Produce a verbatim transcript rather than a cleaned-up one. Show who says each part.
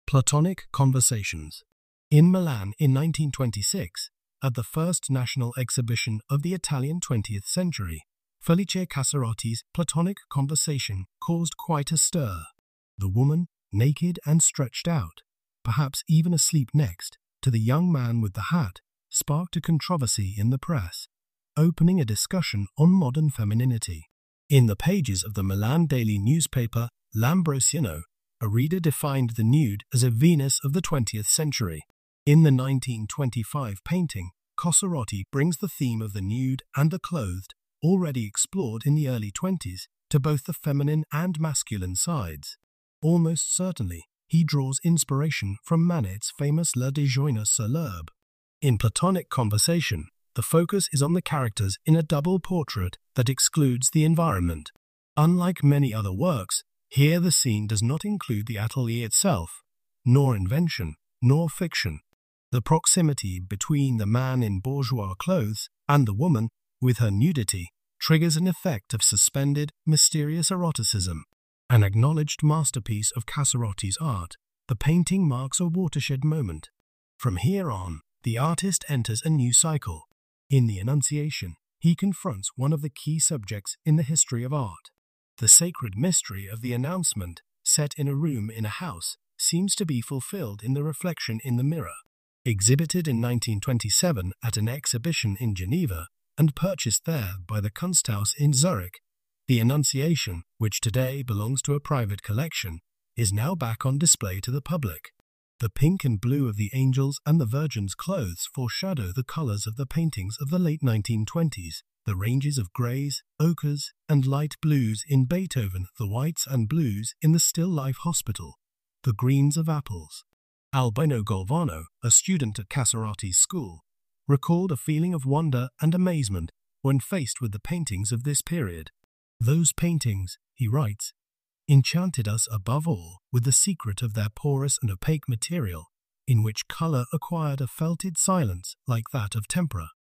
Speaker 1: Platonic Conversations. In Milan in nineteen twenty-six, at the first national exhibition of the Italian twentieth century, Felice Casarotti's Platonic conversation caused quite a stir. The woman, naked and stretched out, perhaps even asleep next to the young man with the hat, sparked a controversy in the press, opening a discussion on modern femininity. In the pages of the Milan daily newspaper L'Ambrosiano, a reader defined the nude as a Venus of the twentieth century. In the nineteen twenty-five painting, Casarotti brings the theme of the nude and the clothed, already explored in the early twenties, to both the feminine and masculine sides. Almost certainly, he draws inspiration from Manet's famous Le Déjeuner sur l'herbe. In Platonic conversation, the focus is on the characters in a double portrait that excludes the environment. Unlike many other works, here the scene does not include the atelier itself, nor invention, nor fiction. The proximity between the man in bourgeois clothes and the woman, with her nudity, triggers an effect of suspended, mysterious eroticism. An acknowledged masterpiece of Casarotti's art, the painting marks a watershed moment. From here on, the artist enters a new cycle. In the Annunciation, he confronts one of the key subjects in the history of art. The sacred mystery of the announcement, set in a room in a house, seems to be fulfilled in the reflection in the mirror. Exhibited in nineteen twenty-seven at an exhibition in Geneva and purchased there by the Kunsthaus in Zurich, the Annunciation, which today belongs to a private collection, is now back on display to the public. The pink and blue of the angels and the Virgin's clothes foreshadow the colors of the paintings of the late nineteen twenties, the ranges of grays, ochres, and light blues in Beethoven, the whites and blues in the Still Life Hospital, the greens of apples. Albino Galvano, a student at Casarotti's school, recalled a feeling of wonder and amazement when faced with the paintings of this period. Those paintings, he writes, enchanted us above all with the secret of their porous and opaque material, in which color acquired a felted silence like that of tempera.